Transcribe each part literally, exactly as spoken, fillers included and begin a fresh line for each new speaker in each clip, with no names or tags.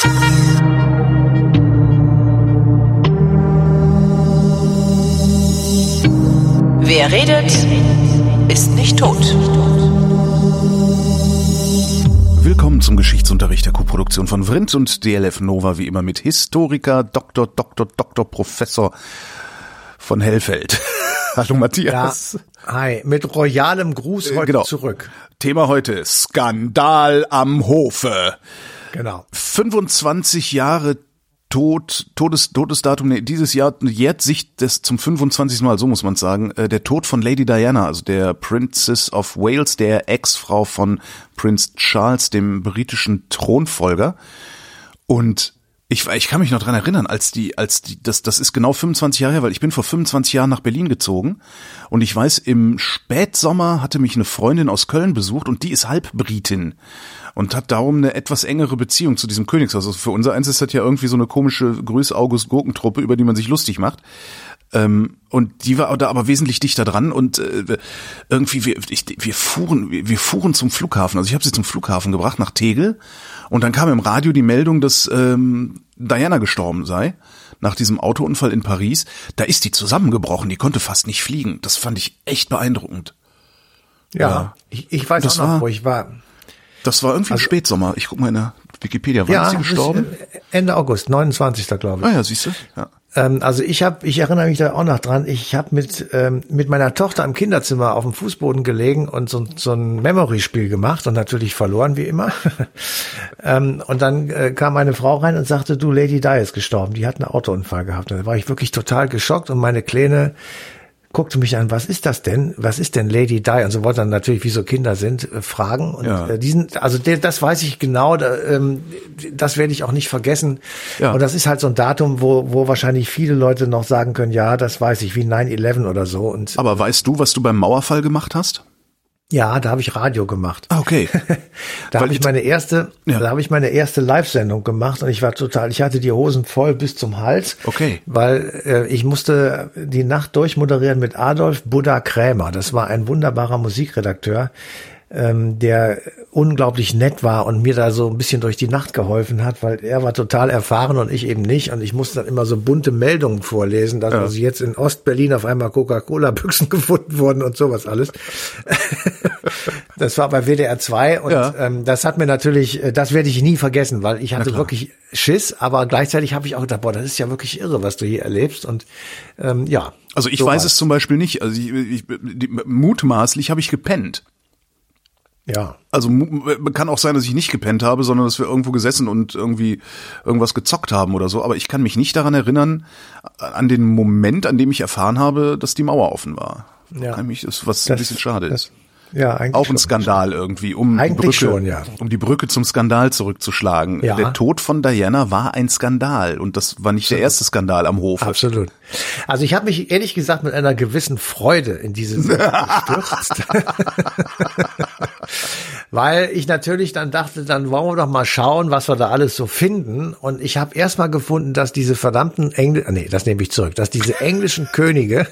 Wer redet, ist nicht tot.
Willkommen zum Geschichtsunterricht der Co-Produktion von Vrindt und D L F Nova, wie immer mit Historiker, Doktor, Doktor, Doktor, Professor von Hellfeld. Hallo Matthias.
Ja, hi, mit royalem Gruß heute äh, genau. zurück.
Thema heute, Skandal am Hofe.
Genau.
fünfundzwanzig Jahre Tod, Todes, Todesdatum, nee, dieses Jahr jährt sich das zum fünfundzwanzigsten Mal, so muss man sagen, äh, der Tod von Lady Diana, also der Princess of Wales, der Ex-Frau von Prinz Charles, dem britischen Thronfolger. Und ich, ich kann mich noch dran erinnern, als die, als die, das, das ist genau fünfundzwanzig Jahre her, weil ich bin vor fünfundzwanzig Jahren nach Berlin gezogen und ich weiß, im Spätsommer hatte mich eine Freundin aus Köln besucht und die ist Halbbritin und hat darum eine etwas engere Beziehung zu diesem Königshaus. Also für unser eins ist das ja irgendwie so eine komische Grüß-August-Gurkentruppe, über die man sich lustig macht. Ähm, und die war da aber wesentlich dichter dran und äh, irgendwie wir, ich, wir fuhren wir fuhren zum Flughafen. Also ich habe sie zum Flughafen gebracht nach Tegel und dann kam im Radio die Meldung, dass ähm, Diana gestorben sei nach diesem Autounfall in Paris. Da ist die zusammengebrochen, die konnte fast nicht fliegen. Das fand ich echt beeindruckend.
Ja, ja. Ich, ich weiß auch noch, war, wo ich war.
Das war irgendwie also, im Spätsommer. Ich guck mal in der Wikipedia. Wann
ja,
ist sie gestorben?
Ende August, neunundzwanzigsten glaube ich.
Ah ja, siehst du? Ja.
Ähm, also ich habe, ich erinnere mich da auch noch dran. Ich habe mit ähm, mit meiner Tochter im Kinderzimmer auf dem Fußboden gelegen und so, so ein Memory-Spiel gemacht und natürlich verloren wie immer. ähm, und dann äh, kam eine Frau rein und sagte, du, Lady Di ist gestorben. Die hat einen Autounfall gehabt. Und da war ich wirklich total geschockt und meine Kleine guckte mich an, was ist das denn? Was ist denn Lady Di? Und so wollte dann natürlich, wie so Kinder sind, äh, fragen. Und ja. äh, diesen, also der, das weiß ich genau, da, ähm, das werde ich auch nicht vergessen. Ja. Und das ist halt so ein Datum, wo, wo wahrscheinlich viele Leute noch sagen können, ja, das weiß ich, wie nine eleven oder so. Und
aber weißt du, was du beim Mauerfall gemacht hast?
Ja, da habe ich Radio gemacht.
Ah, okay.
da habe ich meine erste, ja. da habe ich meine erste Live-Sendung gemacht und ich war total, ich hatte die Hosen voll bis zum Hals.
Okay.
Weil äh, ich musste die Nacht durchmoderieren mit Adolf Buddha Krämer. Das war ein wunderbarer Musikredakteur, ähm, der unglaublich nett war und mir da so ein bisschen durch die Nacht geholfen hat, weil er war total erfahren und ich eben nicht. Und ich musste dann immer so bunte Meldungen vorlesen, dass ja. also jetzt in Ostberlin auf einmal Coca-Cola-Büchsen gefunden wurden und sowas alles. Das war bei W D R zwei und ja. ähm, das hat mir natürlich, das werde ich nie vergessen, weil ich hatte wirklich Schiss, aber gleichzeitig habe ich auch gedacht, boah, das ist ja wirklich irre, was du hier erlebst und ähm, ja.
Also ich so weiß es zum Beispiel nicht, also ich, ich, die, mutmaßlich habe ich gepennt.
Ja.
Also kann auch sein, dass ich nicht gepennt habe, sondern dass wir irgendwo gesessen und irgendwie irgendwas gezockt haben oder so. Aber ich kann mich nicht daran erinnern, an den Moment, an dem ich erfahren habe, dass die Mauer offen war. Ja. Kann mich, das, was das, ein bisschen schade
das,
ist.
Ja, eigentlich
auch ein Skandal schon. Irgendwie, um
eigentlich
die Brücke,
schon, ja.
um die Brücke zum Skandal zurückzuschlagen.
Ja.
Der Tod von Diana war ein Skandal und das war nicht Absolut. Der erste Skandal am Hofe.
Absolut. Also ich habe mich ehrlich gesagt mit einer gewissen Freude in diese Sache gestürzt. Weil ich natürlich dann dachte, dann wollen wir doch mal schauen, was wir da alles so finden. Und ich habe erst mal gefunden, dass diese verdammten Engl... Nee, das nehme ich zurück. Dass diese englischen Könige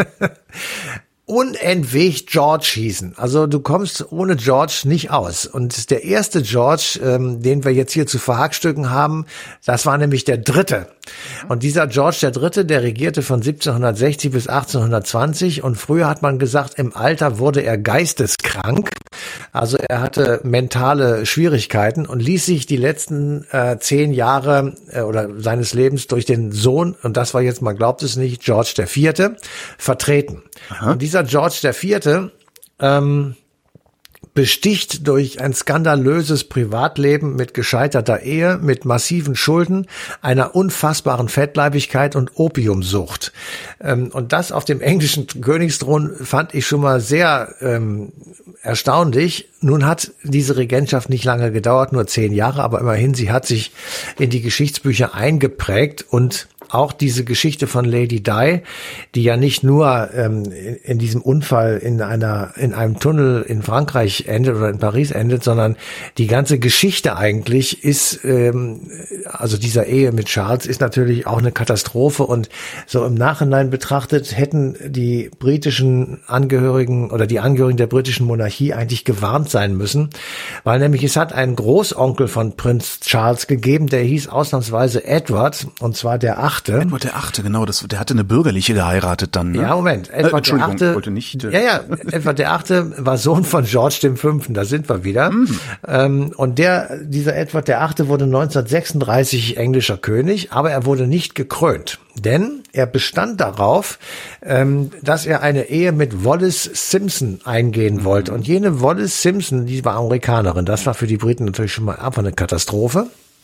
unentwegt George hießen. Also du kommst ohne George nicht aus. Und der erste George, ähm, den wir jetzt hier zu verhackstücken haben, das war nämlich der dritte. Und dieser George der Dritte, der regierte von siebzehnhundertsechzig bis achtzehnhundertzwanzig und früher hat man gesagt, im Alter wurde er geisteskrank. Also er hatte mentale Schwierigkeiten und ließ sich die letzten äh, zehn Jahre äh, oder seines Lebens durch den Sohn, und das war jetzt, man glaubt es nicht, George der Vierte, vertreten. Aha. Und dieser George der Vierte ähm, besticht durch ein skandalöses Privatleben mit gescheiterter Ehe, mit massiven Schulden, einer unfassbaren Fettleibigkeit und Opiumsucht. Ähm, und das auf dem englischen Königsthron fand ich schon mal sehr ähm, erstaunlich. Nun hat diese Regentschaft nicht lange gedauert, nur zehn Jahre, aber immerhin, sie hat sich in die Geschichtsbücher eingeprägt und auch diese Geschichte von Lady Di, die ja nicht nur ähm, in, in diesem Unfall in einer in einem Tunnel in Frankreich endet oder in Paris endet, sondern die ganze Geschichte eigentlich ist, ähm, also dieser Ehe mit Charles ist natürlich auch eine Katastrophe, und so im Nachhinein betrachtet hätten die britischen Angehörigen oder die Angehörigen der britischen Monarchie eigentlich gewarnt sein müssen, weil nämlich es hat einen Großonkel von Prinz Charles gegeben, der hieß ausnahmsweise Edward, und zwar der Achte.
Edward der Achte, genau, das, der hatte eine bürgerliche geheiratet dann, ne?
Ja, Moment, Edward
äh,
der Achte,
wollte nicht, äh,
ja, ja, Edward der Achte war Sohn von George dem Fünften, da sind wir wieder. Mhm. Ähm, und der, dieser Edward der Achte wurde neunzehnhundertsechsunddreißig englischer König, aber er wurde nicht gekrönt. Denn er bestand darauf, ähm, dass er eine Ehe mit Wallis Simpson eingehen wollte. Und jene Wallis Simpson, die war Amerikanerin. Das war für die Briten natürlich schon mal einfach eine Katastrophe.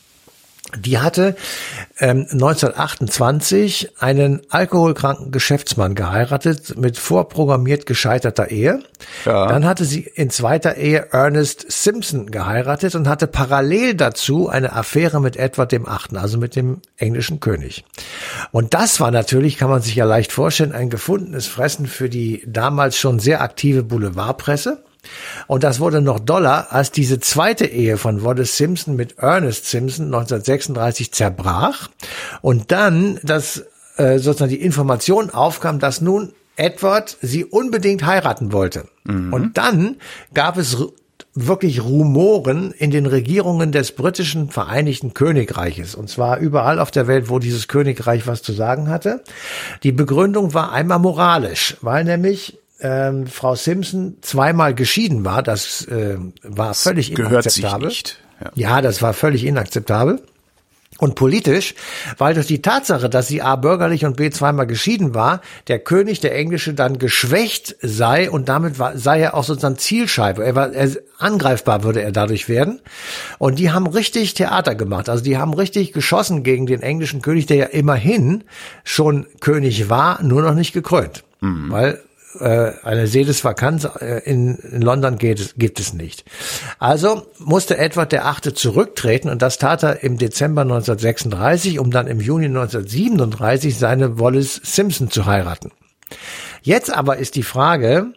Die hatte ähm, neunzehnhundertachtundzwanzig einen alkoholkranken Geschäftsmann geheiratet mit vorprogrammiert gescheiterter Ehe. Ja. Dann hatte sie in zweiter Ehe Ernest Simpson geheiratet und hatte parallel dazu eine Affäre mit Edward dem Achten, also mit dem englischen König. Und das war natürlich, kann man sich ja leicht vorstellen, ein gefundenes Fressen für die damals schon sehr aktive Boulevardpresse. Und das wurde noch doller, als diese zweite Ehe von Wallis Simpson mit Ernest Simpson neunzehnhundertsechsunddreißig zerbrach und dann das äh, sozusagen die Information aufkam, dass nun Edward sie unbedingt heiraten wollte. Mhm. Und dann gab es r- wirklich Rumoren in den Regierungen des britischen Vereinigten Königreiches, und zwar überall auf der Welt, wo dieses Königreich was zu sagen hatte. Die Begründung war einmal moralisch, weil nämlich Ähm, Frau Simpson zweimal geschieden war, das äh, war das völlig inakzeptabel.
Sich nicht. Ja.
ja, das war völlig inakzeptabel. Und politisch, weil durch die Tatsache, dass sie A bürgerlich und B zweimal geschieden war, der König, der Englische, dann geschwächt sei, und damit war, sei er auch sozusagen Zielscheibe. Er war er, angreifbar würde er dadurch werden. Und die haben richtig Theater gemacht. Also die haben richtig geschossen gegen den englischen König, der ja immerhin schon König war, nur noch nicht gekrönt. Mhm. Weil eine Sedesvakanz in, in London geht, gibt es nicht. Also musste Edward der Achte zurücktreten, und das tat er im Dezember neunzehnhundertsechsunddreißig, um dann im Juni neunzehnhundertsiebenunddreißig seine Wallis Simpson zu heiraten. Jetzt aber ist die Frage,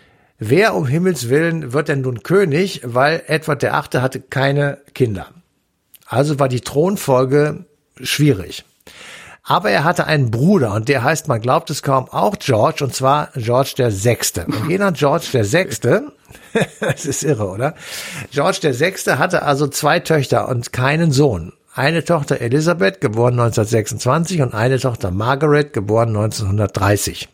wer um Himmels Willen wird denn nun König, weil Edward der Achte hatte keine Kinder. Also war die Thronfolge schwierig. Aber er hatte einen Bruder, und der heißt, man glaubt es kaum, auch George, und zwar George der Sechste. Und jener George der Sechste, das ist irre, oder? George der Sechste hatte also zwei Töchter und keinen Sohn. Eine Tochter Elisabeth, geboren neunzehnhundertsechsundzwanzig, und eine Tochter Margaret, geboren neunzehnhundertdreißig.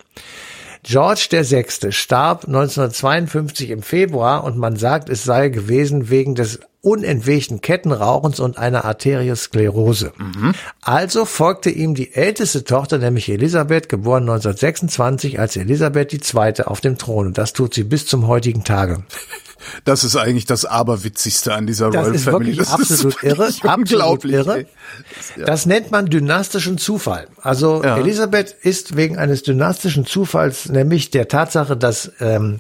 George der Sechste starb neunzehnhundertzweiundfünfzig im Februar, und man sagt, es sei gewesen wegen des unentwegten Kettenrauchens und einer Arteriosklerose. Mhm. Also folgte ihm die älteste Tochter, nämlich Elisabeth, geboren neunzehnhundertsechsundzwanzig, als Elisabeth die Zweite auf dem Thron. Und das tut sie bis zum heutigen Tage.
Das ist eigentlich das Aberwitzigste an dieser
das
Royal
ist
Family.
Wirklich
das
absolut
ist wirklich
irre,
unglaublich.
Absolut irre.
Ja.
Das nennt man dynastischen Zufall. Also ja. Elisabeth ist wegen eines dynastischen Zufalls, nämlich der Tatsache, dass ähm,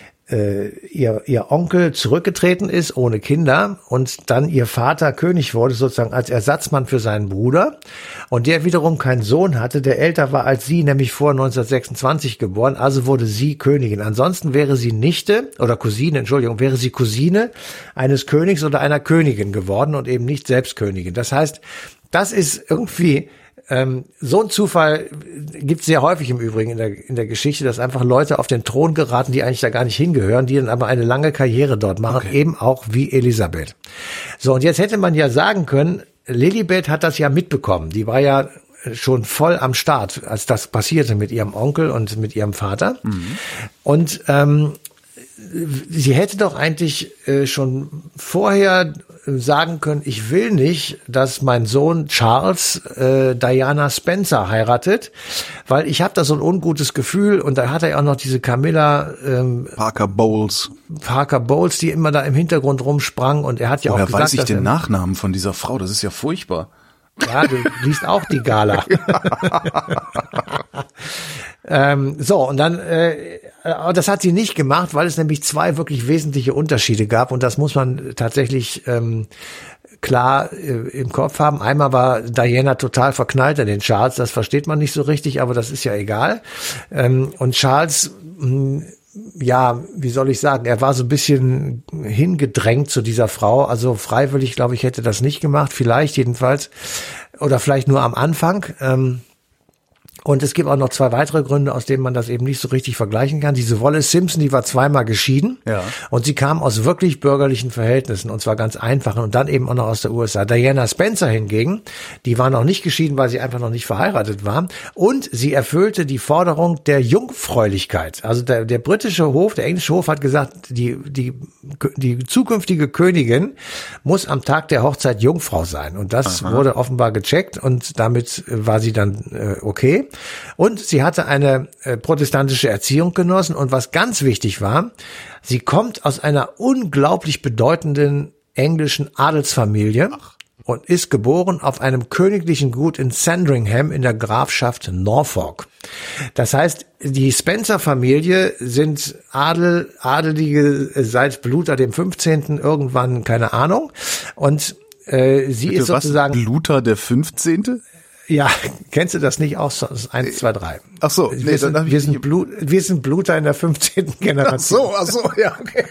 äh, ihr, ihr Onkel zurückgetreten ist ohne Kinder und dann ihr Vater König wurde, sozusagen als Ersatzmann für seinen Bruder, und der wiederum keinen Sohn hatte, der älter war als sie, nämlich vor neunzehnhundertsechsundzwanzig geboren, also wurde sie Königin. Ansonsten wäre sie Nichte oder Cousine, Entschuldigung, wäre sie Cousine eines Königs oder einer Königin geworden und eben nicht selbst Königin. Das heißt, das ist irgendwie Ähm, so ein Zufall gibt es sehr häufig im Übrigen in der, in der Geschichte, dass einfach Leute auf den Thron geraten, die eigentlich da gar nicht hingehören, die dann aber eine lange Karriere dort machen, okay. Eben auch wie Elisabeth. So, und jetzt hätte man ja sagen können, Lilibet hat das ja mitbekommen. Die war ja schon voll am Start, als das passierte mit ihrem Onkel und mit ihrem Vater. Mhm. Und ähm, sie hätte doch eigentlich äh, schon vorher sagen können, ich will nicht, dass mein Sohn Charles äh, Diana Spencer heiratet, weil ich habe da so ein ungutes Gefühl, und da hat er ja auch noch diese Camilla ähm,
Parker Bowles.
Parker Bowles, die immer da im Hintergrund rumsprang, und er hat ja
Woher
auch gesagt,
weiß ich
dass
den
er,
Nachnamen von dieser Frau, das ist ja furchtbar.
Ja, du liest auch die Gala. ähm, so, und dann äh, aber das hat sie nicht gemacht, weil es nämlich zwei wirklich wesentliche Unterschiede gab und das muss man tatsächlich ähm, klar äh, im Kopf haben. Einmal war Diana total verknallt in den Charles, das versteht man nicht so richtig, aber das ist ja egal. Ähm, und Charles, mh, ja, wie soll ich sagen, er war so ein bisschen hingedrängt zu dieser Frau, also freiwillig, glaube ich, hätte das nicht gemacht, vielleicht jedenfalls, oder vielleicht nur am Anfang. Ähm, Und es gibt auch noch zwei weitere Gründe, aus denen man das eben nicht so richtig vergleichen kann. Diese Wallace Simpson, die war zweimal geschieden. Ja. Und sie kam aus wirklich bürgerlichen Verhältnissen, und zwar ganz einfachen, und dann eben auch noch aus der U S A. Diana Spencer hingegen, die war noch nicht geschieden, weil sie einfach noch nicht verheiratet war. Und sie erfüllte die Forderung der Jungfräulichkeit. Also der, der britische Hof, der englische Hof hat gesagt, die, die, die zukünftige Königin muss am Tag der Hochzeit Jungfrau sein. Und das Aha. wurde offenbar gecheckt, und damit war sie dann äh, okay. Und sie hatte eine äh, protestantische Erziehung genossen, und was ganz wichtig war, sie kommt aus einer unglaublich bedeutenden englischen Adelsfamilie Ach. und ist geboren auf einem königlichen Gut in Sandringham in der Grafschaft Norfolk. Das heißt, die Spencer-Familie sind Adel, Adelige seit Luther dem fünfzehnten irgendwann, keine Ahnung, und äh, sie
Bitte,
ist sozusagen...
Was? Luther der fünfzehnte?
Ja, kennst du das nicht aus? eins, zwei, drei.
Ach so,
nee,
wir,
sind,
dann
wir, sind Blut, wir sind Bluter in der fünfzehnten Generation.
Ach so, ach so, ja, okay.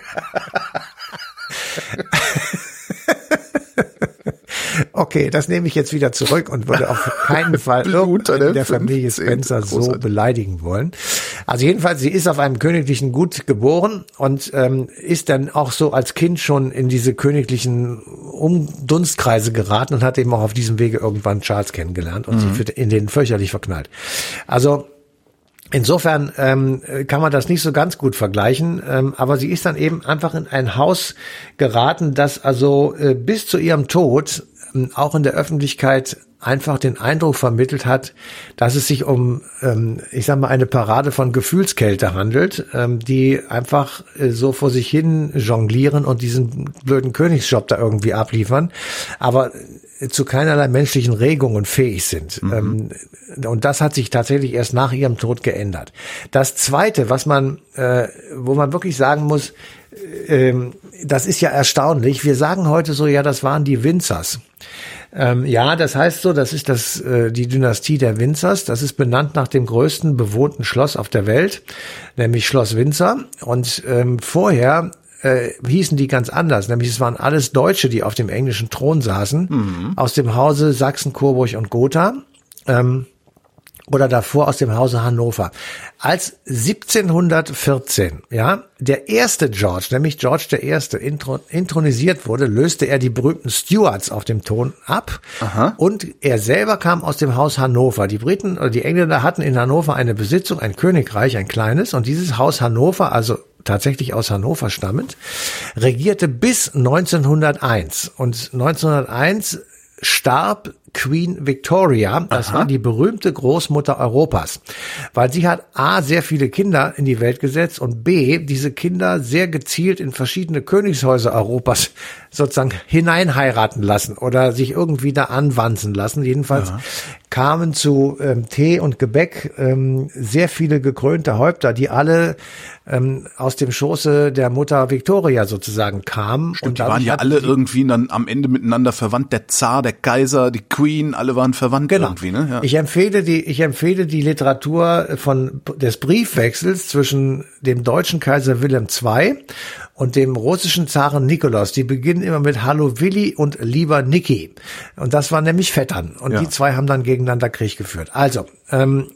Okay, das nehme ich jetzt wieder zurück und würde auf keinen Fall irgendeine der Familie Spencer so beleidigen wollen. Also jedenfalls, sie ist auf einem königlichen Gut geboren und ähm, ist dann auch so als Kind schon in diese königlichen Umdunstkreise geraten und hat eben auch auf diesem Wege irgendwann Charles kennengelernt und mhm. sich in den fürchterlich verknallt. Also insofern ähm, kann man das nicht so ganz gut vergleichen, ähm, aber sie ist dann eben einfach in ein Haus geraten, das also äh, bis zu ihrem Tod äh, auch in der Öffentlichkeit einfach den Eindruck vermittelt hat, dass es sich um, ähm, ich sag mal, eine Parade von Gefühlskälte handelt, ähm, die einfach äh, so vor sich hin jonglieren und diesen blöden Königsjob da irgendwie abliefern, aber äh, zu keinerlei menschlichen Regungen fähig sind. Mhm. Ähm, und das hat sich tatsächlich erst nach ihrem Tod geändert. Das Zweite, was man, äh, wo man wirklich sagen muss, äh, das ist ja erstaunlich. Wir sagen heute so, ja, das waren die Windsors. Ähm, ja, das heißt so, das ist das äh, die Dynastie der Windsors. Das ist benannt nach dem größten bewohnten Schloss auf der Welt, nämlich Schloss Windsor. Und ähm, vorher äh, hießen die ganz anders, nämlich es waren alles Deutsche, die auf dem englischen Thron saßen, mhm. aus dem Hause Sachsen, Coburg und Gotha. Ähm, oder davor aus dem Hause Hannover. Als siebzehnhundertvierzehn, ja, der erste George, nämlich George der Erste, intro, intronisiert wurde, löste er die berühmten Stuarts auf dem Thron ab. Aha. Und er selber kam aus dem Haus Hannover. Die Briten oder die Engländer hatten in Hannover eine Besitzung, ein Königreich, ein kleines, und dieses Haus Hannover, also tatsächlich aus Hannover stammend, regierte bis neunzehnhunderteins. Und neunzehnhunderteins starb Queen Victoria, das Aha. war die berühmte Großmutter Europas, weil sie hat A, sehr viele Kinder in die Welt gesetzt und B, diese Kinder sehr gezielt in verschiedene Königshäuser Europas sozusagen hineinheiraten lassen oder sich irgendwie da anwanzen lassen. Jedenfalls ja. kamen zu ähm, Tee und Gebäck ähm, sehr viele gekrönte Häupter, die alle ähm, aus dem Schoße der Mutter Victoria sozusagen kamen.
Stimmt, und die waren ja alle die, irgendwie dann am Ende miteinander verwandt. Der Zar, der Kaiser, die Queen, alle waren verwandt genau. irgendwie. Ne? Ja.
Ich empfehle die, ich empfehle die Literatur von des Briefwechsels zwischen dem deutschen Kaiser Wilhelm der Zweite und dem russischen Zaren Nikolaus. Die beginnen immer mit Hallo Willi und Lieber Niki. Und das waren nämlich Vettern. Und ja. die zwei haben dann gegeneinander Krieg geführt. Also, ähm,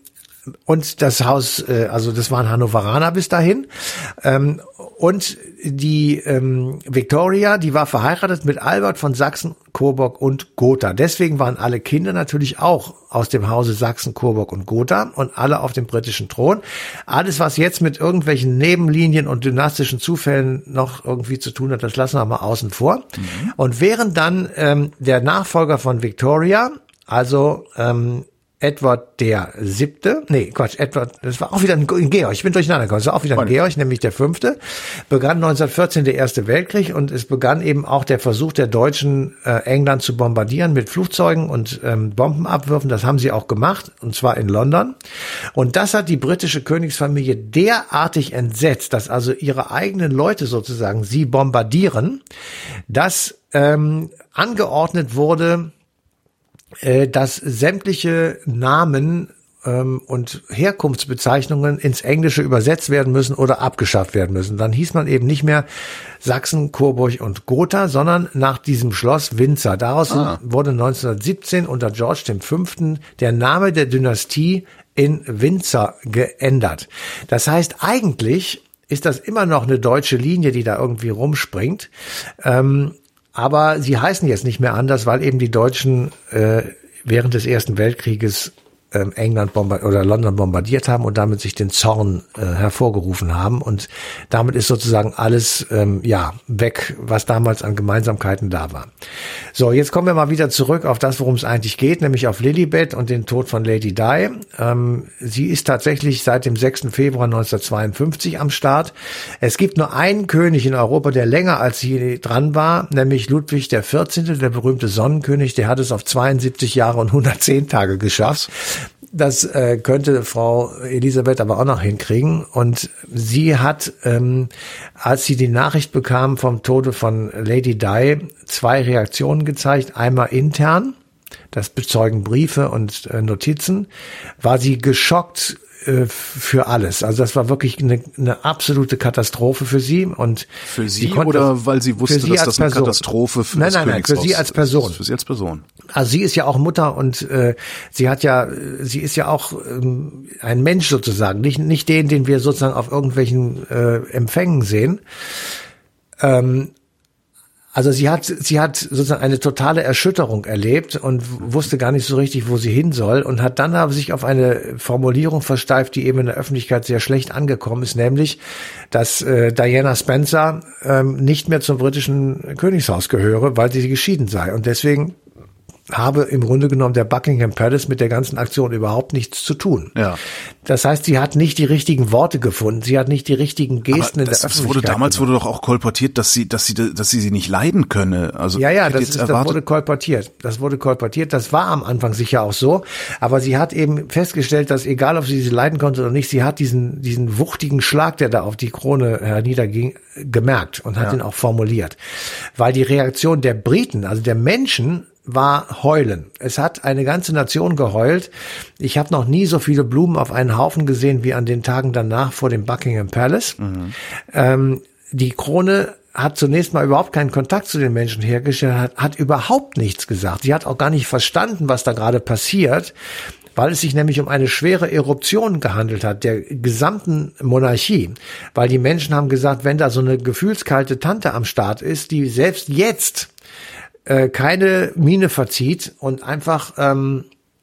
und das Haus, äh, also das waren Hannoveraner bis dahin. Ähm, und die ähm, Victoria, die war verheiratet mit Albert von Sachsen, Coburg und Gotha. Deswegen waren alle Kinder natürlich auch aus dem Hause Sachsen, Coburg und Gotha und alle auf dem britischen Thron. Alles, was jetzt mit irgendwelchen Nebenlinien und dynastischen Zufällen noch irgendwie zu tun hat, das lassen wir mal außen vor. Mhm. Und während dann ähm, der Nachfolger von Victoria, also ähm, Edward der Siebte, nee, Quatsch, Edward, das war auch wieder ein Georg, ich bin durcheinander gekommen, das war auch wieder ein Georg, nämlich der Fünfte, begann neunzehnhundertvierzehn der Erste Weltkrieg und es begann eben auch der Versuch der Deutschen, äh, England zu bombardieren mit Flugzeugen und ähm, Bombenabwürfen, das haben sie auch gemacht, und zwar in London. Und das hat die britische Königsfamilie derartig entsetzt, dass also ihre eigenen Leute sozusagen sie bombardieren, dass ähm, angeordnet wurde, dass sämtliche Namen ähm, und Herkunftsbezeichnungen ins Englische übersetzt werden müssen oder abgeschafft werden müssen. Dann hieß man eben nicht mehr Sachsen, Coburg und Gotha, sondern nach diesem Schloss Windsor. Daraus ah. wurde neunzehnhundertsiebzehn unter George der Fünfte der Name der Dynastie in Windsor geändert. Das heißt, eigentlich ist das immer noch eine deutsche Linie, die da irgendwie rumspringt. Ähm, Aber sie heißen jetzt nicht mehr anders, weil eben die Deutschen äh, während des Ersten Weltkrieges ähm, England bombard- oder London bombardiert haben und damit sich den Zorn äh, hervorgerufen haben. Und damit ist sozusagen alles ähm, ja weg, was damals an Gemeinsamkeiten da war. So, jetzt kommen wir mal wieder zurück auf das, worum es eigentlich geht, nämlich auf Lilibet und den Tod von Lady Di. Ähm, sie ist tatsächlich seit dem sechsten Februar neunzehnhundertzweiundfünfzig am Start. Es gibt nur einen König in Europa, der länger als sie dran war, nämlich Ludwig der Vierzehnte, der berühmte Sonnenkönig. Der hat es auf zweiundsiebzig Jahre und hundertzehn Tage geschafft. Das äh, könnte Frau Elisabeth aber auch noch hinkriegen. Und sie hat, ähm, als sie die Nachricht bekam vom Tode von Lady Di, zwei Reaktionen gezeigt. Einmal intern, das bezeugen Briefe und äh, Notizen, war sie geschockt äh, für alles. Also das war wirklich eine, eine absolute Katastrophe für sie. Und
für sie, sie oder das, weil sie wusste, sie dass das eine Person. Katastrophe für
nein,
das
nein, nein, für sie als Person.
Für sie als Person.
Also sie ist ja auch Mutter und äh, sie hat ja, sie ist ja auch ähm, ein Mensch sozusagen, nicht nicht den, den wir sozusagen auf irgendwelchen äh, Empfängen sehen. Ähm, also sie hat, sie hat sozusagen eine totale Erschütterung erlebt und wusste gar nicht so richtig, wo sie hin soll und hat dann aber sich auf eine Formulierung versteift, die eben in der Öffentlichkeit sehr schlecht angekommen ist, nämlich, dass äh, Diana Spencer ähm, nicht mehr zum britischen Königshaus gehöre, weil sie geschieden sei und deswegen habe im Grunde genommen der Buckingham Palace mit der ganzen Aktion überhaupt nichts zu tun.
Ja.
Das heißt, sie hat nicht die richtigen Worte gefunden, sie hat nicht die richtigen Gesten
Aber
in
das,
der
das
Öffentlichkeit.
Wurde damals
gemacht.
wurde doch auch kolportiert, dass sie, dass sie, dass sie sie nicht leiden könne. Also
ja, ja, das, ist, das wurde kolportiert. Das wurde kolportiert. Das war am Anfang sicher auch so. Aber sie hat eben festgestellt, dass egal, ob sie sie leiden konnte oder nicht, sie hat diesen diesen wuchtigen Schlag, der da auf die Krone herniederging, gemerkt und hat ja. ihn auch formuliert, weil die Reaktion der Briten, also der Menschen, war heulen. Es hat eine ganze Nation geheult. Ich habe noch nie so viele Blumen auf einen Haufen gesehen wie an den Tagen danach vor dem Buckingham Palace. Mhm. Ähm, die Krone hat zunächst mal überhaupt keinen Kontakt zu den Menschen hergestellt, hat, hat überhaupt nichts gesagt. Sie hat auch gar nicht verstanden, was da gerade passiert, weil es sich nämlich um eine schwere Eruption gehandelt hat, der gesamten Monarchie. Weil die Menschen haben gesagt, wenn da so eine gefühlskalte Tante am Start ist, die selbst jetzt keine Miene verzieht und einfach ähm,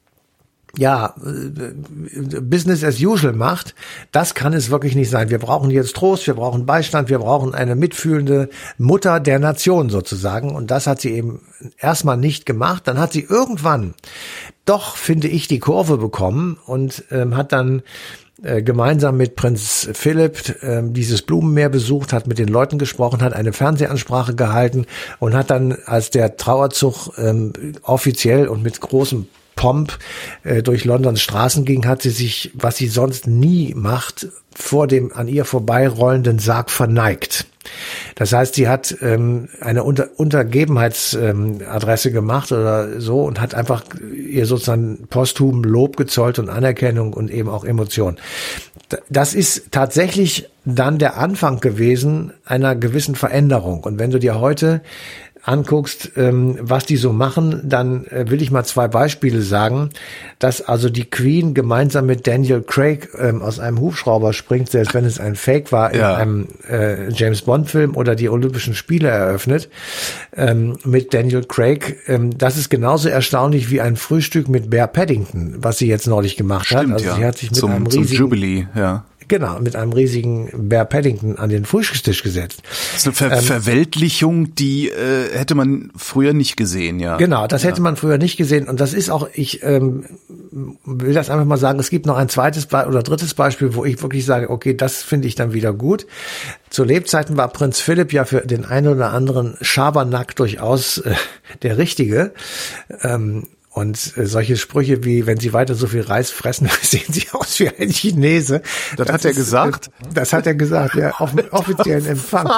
ja Business as usual macht, das kann es wirklich nicht sein. Wir brauchen jetzt Trost, wir brauchen Beistand, wir brauchen eine mitfühlende Mutter der Nation sozusagen. Und das hat sie eben erstmal nicht gemacht. Dann hat sie irgendwann doch, finde ich, die Kurve bekommen und ähm, hat dann Äh, gemeinsam mit Prinz Philipp äh, dieses Blumenmeer besucht, hat mit den Leuten gesprochen, hat eine Fernsehansprache gehalten und hat dann, als der Trauerzug ähm, offiziell und mit großem Pomp äh, durch Londons Straßen ging, hat sie sich, was sie sonst nie macht, vor dem an ihr vorbeirollenden Sarg verneigt. Das heißt, sie hat ähm, eine Unter Untergebenheitsadresse ähm, gemacht oder so und hat einfach ihr sozusagen posthum Lob gezollt und Anerkennung und eben auch Emotion. Das ist tatsächlich dann der Anfang gewesen einer gewissen Veränderung. Und wenn du dir heute anguckst, ähm, was die so machen, dann äh, will ich mal zwei Beispiele sagen, dass also die Queen gemeinsam mit Daniel Craig ähm, aus einem Hubschrauber springt, selbst wenn es ein Fake war, in ja. einem äh, James-Bond-Film oder die Olympischen Spiele eröffnet, ähm, mit Daniel Craig. Ähm, das ist genauso erstaunlich wie ein Frühstück mit Bear Paddington, was sie jetzt neulich gemacht
Stimmt,
hat. Also
ja.
sie hat sich mit
zum,
einem
zum
riesigen
Jubilee, ja.
Genau, mit einem riesigen Bear Paddington an den Frühstückstisch gesetzt.
Das ist eine Ver- ähm, Verweltlichung, die äh, hätte man früher nicht gesehen, ja.
Genau, das
ja.
hätte man früher nicht gesehen. Und das ist auch, ich ähm, will das einfach mal sagen, es gibt noch ein zweites Be- oder drittes Beispiel, wo ich wirklich sage, okay, das finde ich dann wieder gut. Zu Lebzeiten war Prinz Philipp ja für den einen oder anderen Schabernack durchaus äh, der Richtige. Ähm, Und äh, solche Sprüche wie, wenn Sie weiter so viel Reis fressen, sehen Sie aus wie ein Chinese.
Das, das hat er ist, gesagt?
Äh, das hat er gesagt, ja, auf dem offiziellen Empfang.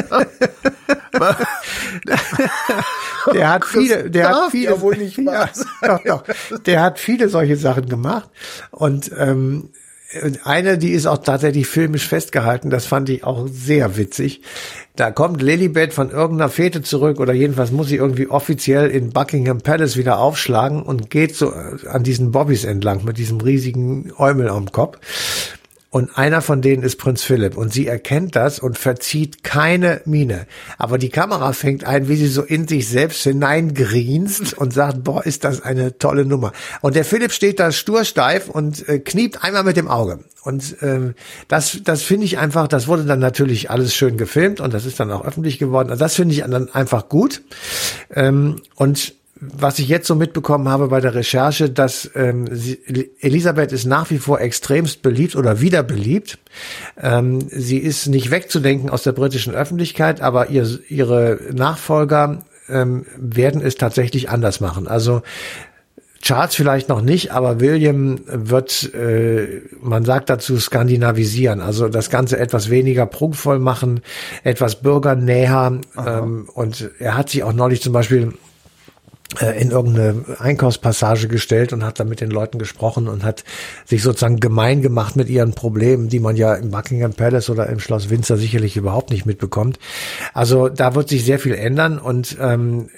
Der hat viele, der hat viele,
ja wohl nicht wahr sein.
Ja, doch, doch, der hat viele solche Sachen gemacht. Und ähm, eine, die ist auch tatsächlich filmisch festgehalten, das fand ich auch sehr witzig. Da kommt Lilibet von irgendeiner Fete zurück oder jedenfalls muss sie irgendwie offiziell in Buckingham Palace wieder aufschlagen und geht so an diesen Bobbys entlang mit diesem riesigen Eumel am Kopf. Und einer von denen ist Prinz Philipp und sie erkennt das und verzieht keine Miene. Aber die Kamera fängt ein, wie sie so in sich selbst hineingrinst und sagt, boah, ist das eine tolle Nummer. Und der Philipp steht da stursteif und äh, kniept einmal mit dem Auge. Und ähm, das, das finde ich einfach, das wurde dann natürlich alles schön gefilmt und das ist dann auch öffentlich geworden. Also das finde ich dann einfach gut. Ähm, und was ich jetzt so mitbekommen habe bei der Recherche, dass ähm, sie, Elisabeth ist nach wie vor extremst beliebt oder wieder beliebt. Ähm, sie ist nicht wegzudenken aus der britischen Öffentlichkeit, aber ihr, ihre Nachfolger ähm, werden es tatsächlich anders machen. Also Charles vielleicht noch nicht, aber William wird, äh, man sagt dazu, skandinavisieren, also das Ganze etwas weniger prunkvoll machen, etwas bürgernäher. Ähm, und er hat sich auch neulich zum Beispiel in irgendeine Einkaufspassage gestellt und hat dann mit den Leuten gesprochen und hat sich sozusagen gemein gemacht mit ihren Problemen, die man ja im Buckingham Palace oder im Schloss Windsor sicherlich überhaupt nicht mitbekommt. Also da wird sich sehr viel ändern und ähm,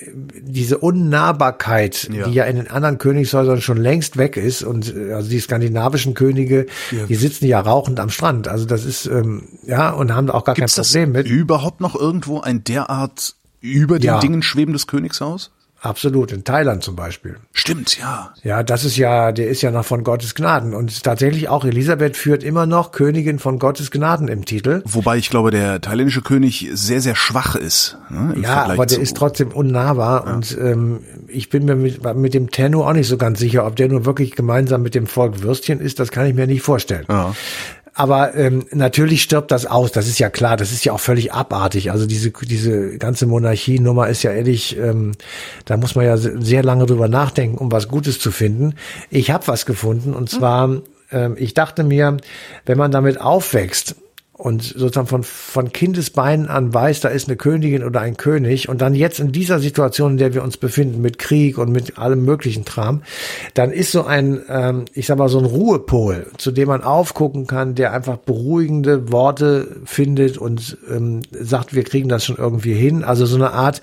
diese Unnahbarkeit, ja. die ja in den anderen Königshäusern schon längst weg ist und also die skandinavischen Könige, ja. die sitzen ja rauchend am Strand. Also das ist, ähm, ja, und haben auch gar
Gibt's
kein Problem
das
mit.
Überhaupt noch irgendwo ein derart über den
ja.
Dingen schwebendes Königshaus?
Absolut, in Thailand zum Beispiel.
Stimmt, ja.
Ja, das ist ja, der ist ja noch von Gottes Gnaden. Und tatsächlich auch Elisabeth führt immer noch Königin von Gottes Gnaden im Titel.
Wobei ich glaube, der thailändische König sehr, sehr schwach ist. Ne, im
ja,
Vergleich
aber der
zu,
ist trotzdem unnahbar. Ja. Und ähm, ich bin mir mit, mit dem Tenno auch nicht so ganz sicher, ob der nur wirklich gemeinsam mit dem Volk Würstchen ist. Das kann ich mir nicht vorstellen. Ja. Aber ähm, natürlich stirbt das aus, das ist ja klar, das ist ja auch völlig abartig. Also diese diese ganze Monarchienummer ist ja ehrlich, ähm, da muss man ja sehr lange drüber nachdenken, um was Gutes zu finden. Ich habe was gefunden und zwar, ähm, ich dachte mir, wenn man damit aufwächst und sozusagen von von Kindesbeinen an weiß, da ist eine Königin oder ein König und dann jetzt in dieser Situation, in der wir uns befinden, mit Krieg und mit allem möglichen Kram, dann ist so ein, ähm, ich sag mal, so ein Ruhepol, zu dem man aufgucken kann, der einfach beruhigende Worte findet und ähm, sagt, wir kriegen das schon irgendwie hin. Also so eine Art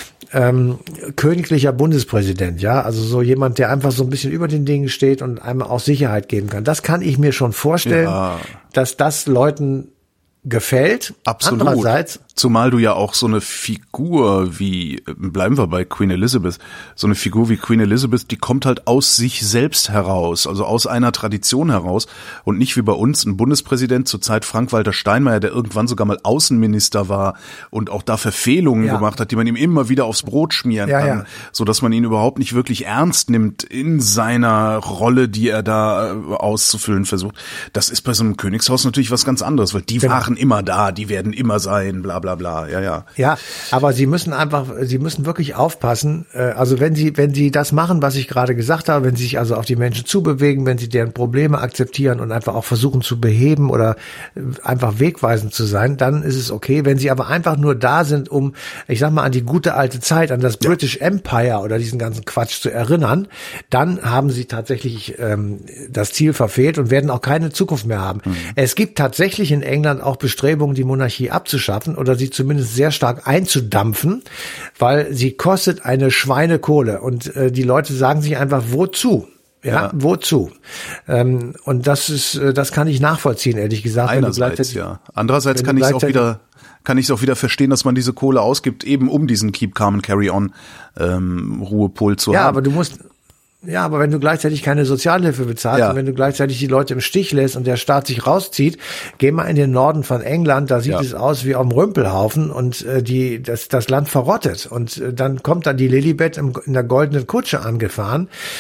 ähm, königlicher Bundespräsident, ja, also so jemand, der einfach so ein bisschen über den Dingen steht und einem auch Sicherheit geben kann. Das kann ich mir schon vorstellen, ja. dass das Leuten gefällt.
Absolut.
Andererseits,
zumal du ja auch so eine Figur wie, bleiben wir bei Queen Elizabeth, so eine Figur wie Queen Elizabeth, die kommt halt aus sich selbst heraus, also aus einer Tradition heraus und nicht wie bei uns ein Bundespräsident zur Zeit Frank-Walter Steinmeier, der irgendwann sogar mal Außenminister war und auch da Verfehlungen ja. gemacht hat, die man ihm immer wieder aufs Brot schmieren ja, kann, ja. so dass man ihn überhaupt nicht wirklich ernst nimmt in seiner Rolle, die er da auszufüllen versucht. Das ist bei so einem Königshaus natürlich was ganz anderes, weil die genau. waren immer da, die werden immer sein, bla bla bla, ja, ja.
Ja, aber sie müssen einfach, sie müssen wirklich aufpassen, also wenn sie, wenn sie das machen, was ich gerade gesagt habe, wenn sie sich also auf die Menschen zubewegen, wenn sie deren Probleme akzeptieren und einfach auch versuchen zu beheben oder einfach wegweisend zu sein, dann ist es okay. Wenn sie aber einfach nur da sind, um, ich sag mal, an die gute alte Zeit, an das ja. British Empire oder diesen ganzen Quatsch zu erinnern, dann haben sie tatsächlich ähm, das Ziel verfehlt und werden auch keine Zukunft mehr haben. Mhm. Es gibt tatsächlich in England auch Bestrebungen, die Monarchie abzuschaffen oder sie zumindest sehr stark einzudampfen, weil sie kostet eine Schweinekohle und äh, die Leute sagen sich einfach, wozu? Ja, ja. wozu? Ähm, und das ist, äh, das kann ich nachvollziehen, ehrlich gesagt.
Einerseits, ja. Andererseits kann ich es auch wieder, kann ich es auch wieder verstehen, dass man diese Kohle ausgibt, eben um diesen Keep Calm and Carry On ähm, Ruhepol zu
ja,
haben.
Ja, aber du musst Ja, aber wenn du gleichzeitig keine Sozialhilfe bezahlst ja. und wenn du gleichzeitig die Leute im Stich lässt und der Staat sich rauszieht, geh mal in den Norden von England, da sieht ja. es aus wie auf dem Rümpelhaufen und äh, die das das Land verrottet und äh, dann kommt dann die Lilibet im, in der goldenen Kutsche angefahren.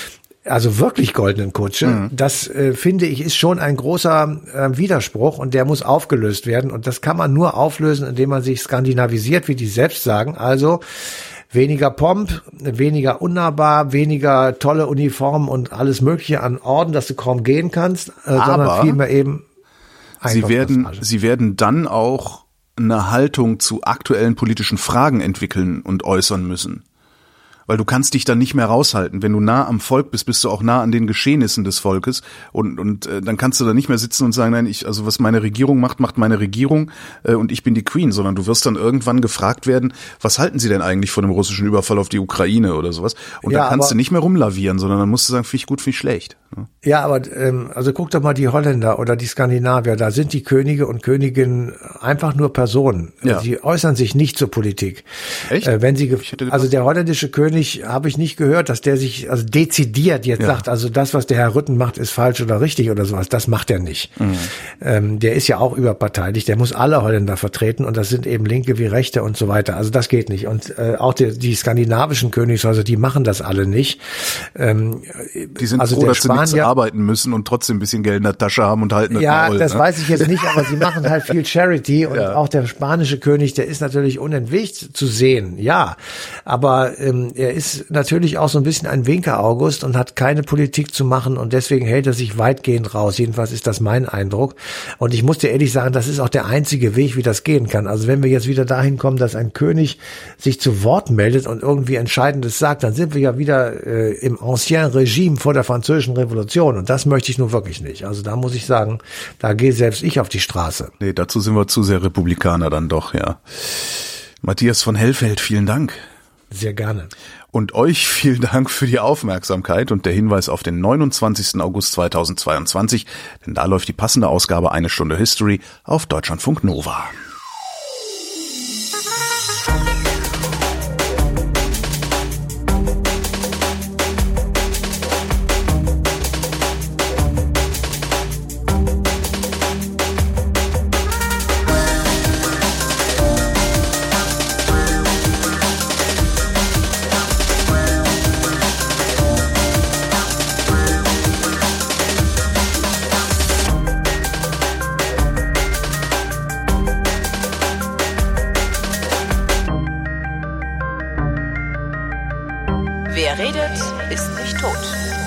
also wirklich goldenen Kutsche, mhm. das äh, finde ich ist schon ein großer äh, Widerspruch und der muss aufgelöst werden und das kann man nur auflösen, indem man sich skandinavisiert, wie die selbst sagen, also weniger Pomp, weniger unnahbar, weniger tolle Uniformen und alles Mögliche an Orden, dass du kaum gehen kannst, äh, sondern vielmehr eben
Sie werden, Sie werden dann auch eine Haltung zu aktuellen politischen Fragen entwickeln und äußern müssen. Weil du kannst dich dann nicht mehr raushalten. Wenn du nah am Volk bist, bist du auch nah an den Geschehnissen des Volkes und und äh, dann kannst du da nicht mehr sitzen und sagen, nein, ich also was meine Regierung macht, macht meine Regierung äh, und ich bin die Queen, sondern du wirst dann irgendwann gefragt werden, was halten Sie denn eigentlich von dem russischen Überfall auf die Ukraine oder sowas? Und ja, dann kannst aber, du nicht mehr rumlavieren, sondern dann musst du sagen, finde ich gut, finde ich schlecht. Ne?
Ja, aber ähm, also guck doch mal die Holländer oder die Skandinavier, da sind die Könige und Königinnen einfach nur Personen. Ja. Sie äußern sich nicht zur Politik. Echt? Äh, wenn sie also der holländische König habe ich nicht gehört, dass der sich also dezidiert jetzt ja. sagt, also das, was der Herr Rutten macht, ist falsch oder richtig oder sowas. Das macht er nicht. Mhm. Ähm, der ist ja auch überparteilich. Der muss alle Holländer vertreten und das sind eben Linke wie Rechte und so weiter. Also das geht nicht. Und äh, auch die, die skandinavischen Königshäuser, die machen das alle nicht. Ähm,
die sind also froh, dass Spanier, sie nichts arbeiten müssen und trotzdem ein bisschen Geld in der Tasche haben und halten das
Ja,
Maul,
das
ne?
weiß ich jetzt nicht, aber sie machen halt viel Charity und ja. auch der spanische König, der ist natürlich unentwegt zu sehen. Ja, aber ähm, er ist natürlich auch so ein bisschen ein Winker August und hat keine Politik zu machen und deswegen hält er sich weitgehend raus. Jedenfalls ist das mein Eindruck. Und ich muss dir ehrlich sagen, das ist auch der einzige Weg, wie das gehen kann. Also wenn wir jetzt wieder dahin kommen, dass ein König sich zu Wort meldet und irgendwie Entscheidendes sagt, dann sind wir ja wieder äh, im Ancien Regime vor der Französischen Revolution und das möchte ich nur wirklich nicht. Also da muss ich sagen, da gehe selbst ich auf die Straße.
Nee, dazu sind wir zu sehr Republikaner dann doch, ja. Matthias von Hellfeld, vielen Dank.
Sehr gerne.
Und euch vielen Dank für die Aufmerksamkeit und der Hinweis auf den neunundzwanzigsten August zweitausendzweiundzwanzig, denn da läuft die passende Ausgabe Eine Stunde History auf Deutschlandfunk Nova.
Wer redet, ist nicht tot.